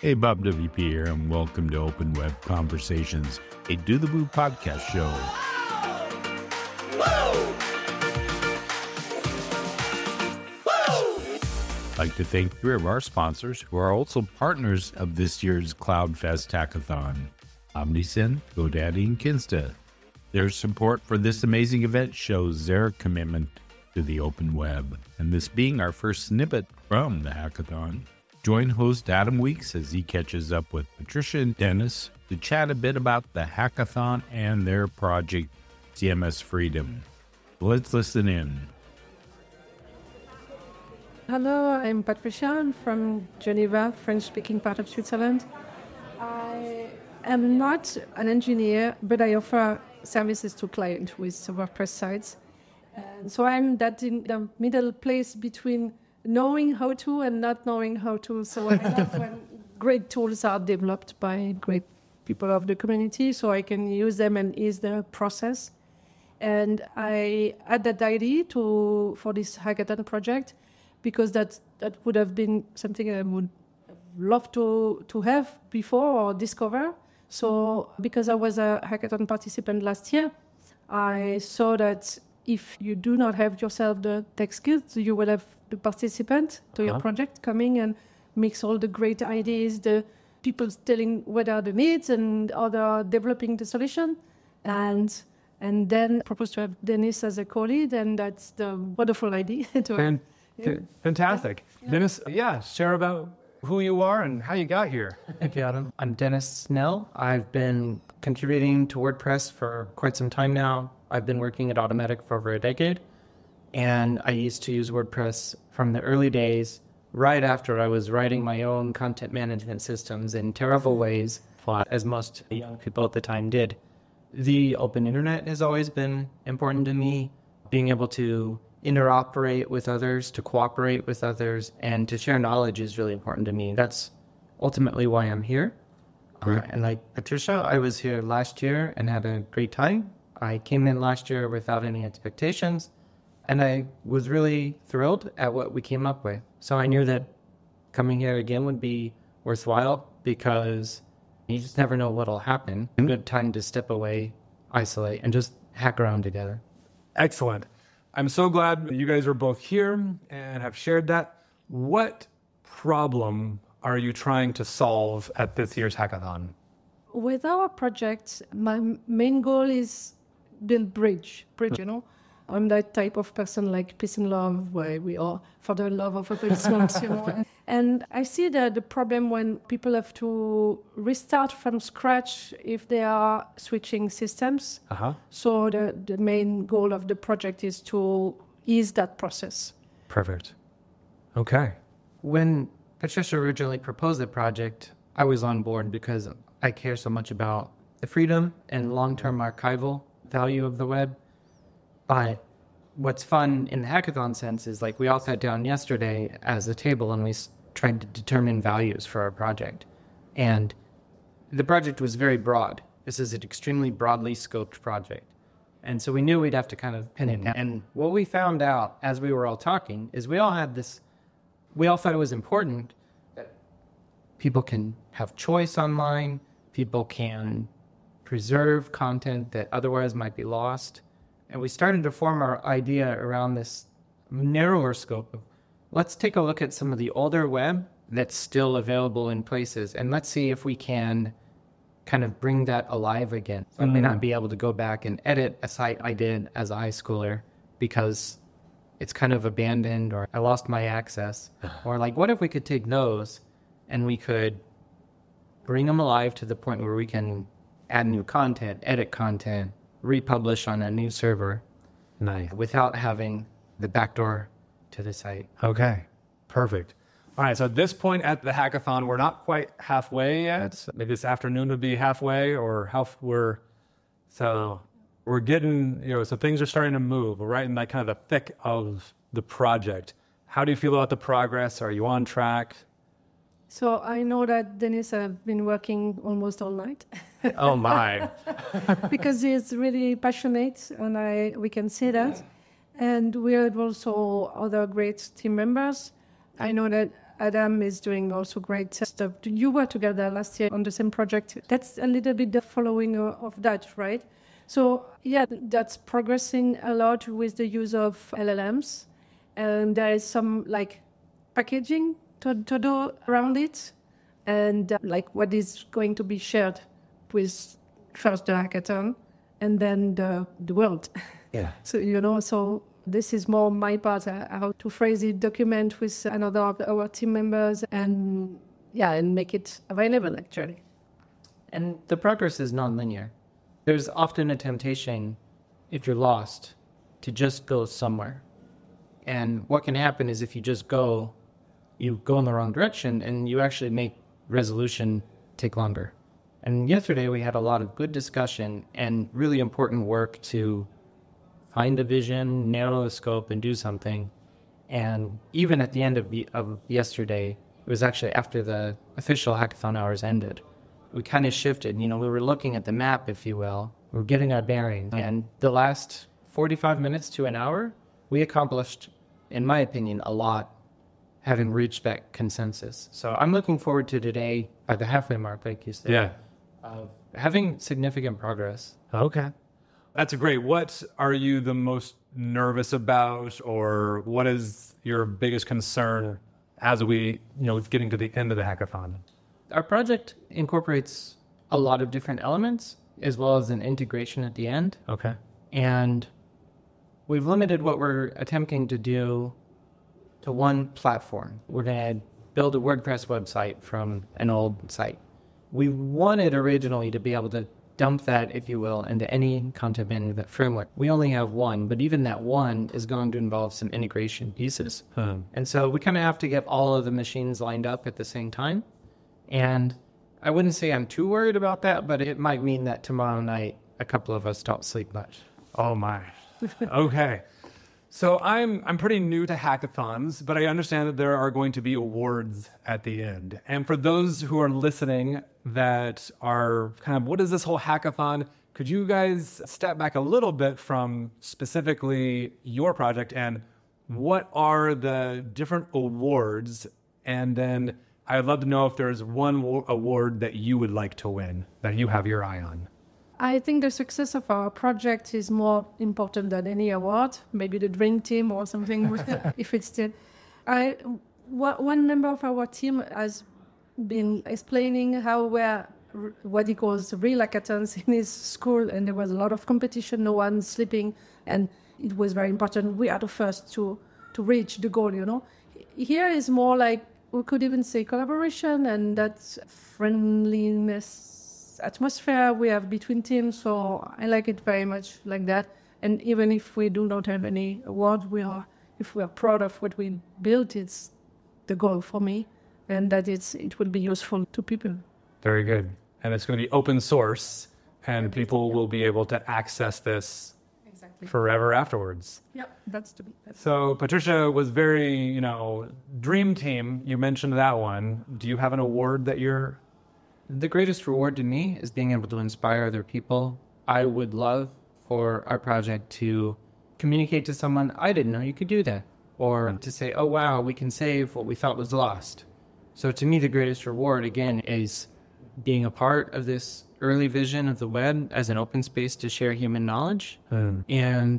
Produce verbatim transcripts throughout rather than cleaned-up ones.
Hey, Bob W P here, and welcome to Open Web Conversations, a Do the Boo podcast show. I'd like to thank three of our sponsors who are also partners of this year's CloudFest Hackathon, Omnisend, GoDaddy, and Kinsta. Their support for this amazing event shows their commitment to the open web. And this being our first snippet from the hackathon, join host Adam Weeks as he catches up with Patricia and Dennis to chat a bit about the hackathon and their project, C M S Freedom. Let's listen in. Hello, I'm Patricia. I'm from Geneva, French-speaking part of Switzerland. I am not an engineer, but I offer services to clients with WordPress sites. And so I'm that in the middle place between knowing how to and not knowing how to. So I love when great tools are developed by great people of the community, so I can use them and ease the process. And I had that idea to for this hackathon project because that that would have been something I would love to to have before or discover. So because I was a hackathon participant last year, I saw that if you do not have yourself the tech skills, you will have the participant to your uh-huh. project coming and mix all the great ideas, the people telling what are the needs and other developing the solution. And and then propose to have Dennis as a co-lead, and that's the wonderful idea. to Fan- yeah. Fantastic. Yeah. Dennis, yeah, share about who you are and how you got here. Thank you, Adam. I'm Dennis Snell. I've been contributing to WordPress for quite some time now. I've been working at Automatic for over a decade, and I used to use WordPress from the early days, right after I was writing my own content management systems in terrible ways, as most young people at the time did. The open internet has always been important to me, being able to interoperate with others, to cooperate with others, and to share knowledge is really important to me. That's ultimately why I'm here. Uh, and like Patricia, I was here last year and had a great time. I came in last year without any expectations, and I was really thrilled at what we came up with. So I knew that coming here again would be worthwhile because you just never know what'll happen. A good time to step away, isolate, and just hack around together. Excellent. I'm so glad you guys are both here and have shared that. What problem are you trying to solve at this year's hackathon? With our project, my main goal is build bridge, bridge, you know. I'm that type of person like peace and love, where we are for the love of open source, you know. And I see that the problem when people have to restart from scratch if they are switching systems. Uh-huh. So the, the main goal of the project is to ease that process. Perfect. Okay. When Patricia originally proposed the project, I was on board because I care so much about the freedom and long-term archival value of the web. But what's fun in the hackathon sense is like we all sat down yesterday as a table and we s- tried to determine values for our project. And the project was very broad. This is an extremely broadly scoped project. And so we knew we'd have to kind of pin it down. And what we found out as we were all talking is we all had this, we all thought it was important that people can have choice online, people can preserve content that otherwise might be lost. And we started to form our idea around this narrower scope of let's take a look at some of the older web that's still available in places, and let's see if we can kind of bring that alive again. So I may not be able to go back and edit a site I did as a high schooler because it's kind of abandoned or I lost my access. Or like, what if we could take those and we could bring them alive to the point where we can add new content, edit content, republish on a new server. Nice. Without having the backdoor to the site. Okay. Perfect. All right. So at this point at the hackathon, we're not quite halfway yet. Maybe this afternoon would be halfway or half we're, so we're getting, you know, so things are starting to move. We're right in that kind of the thick of the project. How do you feel about the progress? Are you on track? So I know that Dennis has been working almost all night. Oh my. Because he's really passionate, and I we can see that. And we have also other great team members. I know that Adam is doing also great stuff. You were together last year on the same project. That's a little bit the following of that, right? So yeah, that's progressing a lot with the use of L L Ms. And there is some like packaging to, to do around it. And uh, like what is going to be shared with first the hackathon and then the, the world. Yeah. So, you know, so this is more my part, uh, how to phrase it, document with another of our team members and, yeah, and make it available, actually. And the progress is non-linear. There's often a temptation, if you're lost, to just go somewhere. And what can happen is if you just go, you go in the wrong direction and you actually make resolution take longer. And yesterday we had a lot of good discussion and really important work to find a vision, narrow the scope, and do something. And even at the end of, the, of yesterday, it was actually after the official hackathon hours ended, we kind of shifted. You know, we were looking at the map, if you will. We were getting our bearings. And the last forty-five minutes to an hour, we accomplished, in my opinion, a lot, having reached that consensus. So I'm looking forward to today, at the halfway mark, like you said. Yeah. Of having significant progress. Okay. That's great. What are you the most nervous about, or what is your biggest concern as we, you know, getting to the end of the hackathon? Our project incorporates a lot of different elements, as well as an integration at the end. Okay. And we've limited what we're attempting to do to one platform. We're going to build a WordPress website from an old site. We wanted originally to be able to dump that, if you will, into any content management framework. We only have one, but even that one is going to involve some integration pieces. Hmm. And so we kind of have to get all of the machines lined up at the same time. And I wouldn't say I'm too worried about that, but it might mean that tomorrow night a couple of us don't sleep much. Oh my. Okay. So I'm I'm pretty new to hackathons, but I understand that there are going to be awards at the end. And for those who are listening that are kind of, what is this whole hackathon? Could you guys step back a little bit from specifically your project and what are the different awards? And then I'd love to know if there's one award that you would like to win, that you have your eye on. I think the success of our project is more important than any award, maybe the Dream Team or something, if it's still. I, one member of our team has been explaining how we're, what he calls real hackathons in his school, and there was a lot of competition, no one sleeping, and it was very important. We are the first to, to reach the goal, you know. Here is more like, we could even say collaboration and that friendliness atmosphere we have between teams, so I like it very much like that. And even if we do not have any award, we are, if we are proud of what we built, it's the goal for me, and that it's it will be useful to people. Very good. And it's going to be open source, and people will be able to access this Exactly. forever afterwards. Yep, that's to be. That's So Patricia was very, you know, Dream Team. You mentioned that one. Do you have an award that you're? The greatest reward to me is being able to inspire other people. I would love for our project to communicate to someone, I didn't know you could do that. Or to say, oh, wow, we can save what we thought was lost. So to me, the greatest reward, again, is being a part of this early vision of the web as an open space to share human knowledge Hmm. and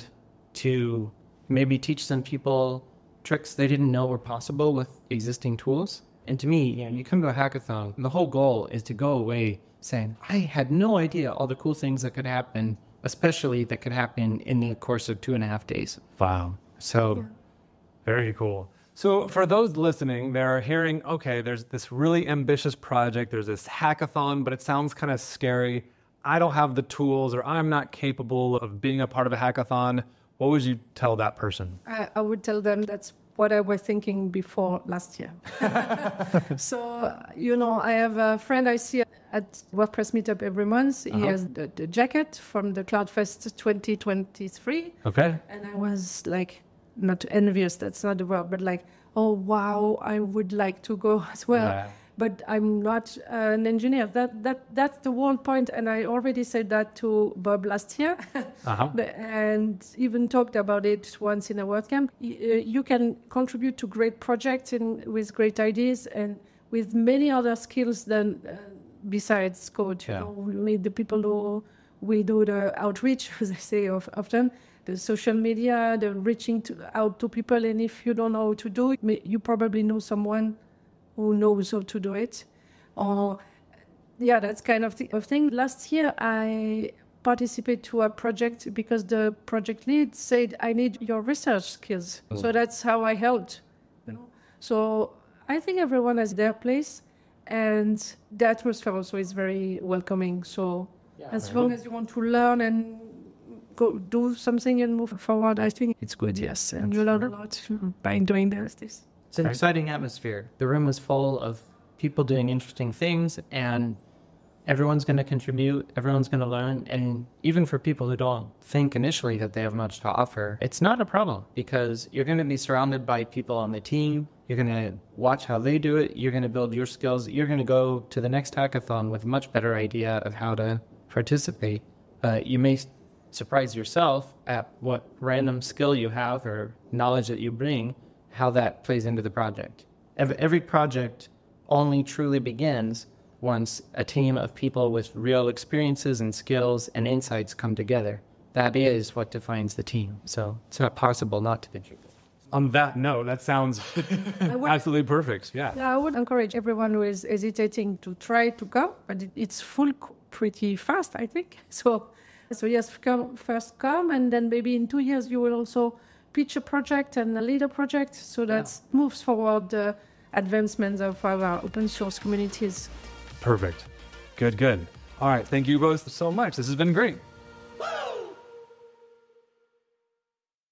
to maybe teach some people tricks they didn't know were possible with existing tools. And to me, you know, you come to a hackathon, the whole goal is to go away saying, I had no idea all the cool things that could happen, especially that could happen in the course of two and a half days. Wow. So Yeah. Very cool. So for those listening, they're hearing, okay, there's this really ambitious project. There's this hackathon, but it sounds kind of scary. I don't have the tools, or I'm not capable of being a part of a hackathon. What would you tell that person? I, I would tell them that's what I was thinking before last year. So, you know, I have a friend I see at WordPress Meetup every month. He Uh-huh. has the, the jacket from the CloudFest twenty twenty-three. Okay. And I was like, not envious, that's not the word, but like, oh, wow, I would like to go as well. Yeah. but I'm not uh, an engineer. That that that's the whole point, and I already said that to Bob last year, Uh-huh. and even talked about it once in a WordCamp. Y- uh, You can contribute to great projects and with great ideas and with many other skills than uh, besides code. Yeah. You know, we need the people who we do the outreach, as I say of, often, the social media, the reaching to, out to people. And if you don't know how to do it, may- you probably know someone who knows how to do it. Or, yeah, that's kind of the of thing. Last year, I participated to a project because the project lead said, I need your research skills. So that's how I helped. You know? So I think everyone has their place. And the atmosphere also is very welcoming. So as long as you want to learn and go do something and move forward, I think it's good, yes. And you learn a lot by doing this. this. It's an exciting atmosphere. The room was full of people doing interesting things, and everyone's going to contribute, everyone's going to learn. And even for people who don't think initially that they have much to offer, it's not a problem because you're going to be surrounded by people on the team. You're going to watch how they do it. You're going to build your skills. You're going to go to the next hackathon with a much better idea of how to participate. Uh, you may s- surprise yourself at what random skill you have or knowledge that you bring, how that plays into the project. Ev- Every project only truly begins once a team of people with real experiences and skills and insights come together. That is what defines the team. So it's not possible not to contribute. On that note, that sounds would- absolutely perfect. Yeah. Yeah, I would encourage everyone who is hesitating to try to come, but it, it's full c- pretty fast, I think. So, so yes, come, first come, and then maybe in two years you will also pitch a project and lead a project, so that moves forward the advancements of our open source communities. Perfect. Good, good. All right. Thank you both so much. This has been great.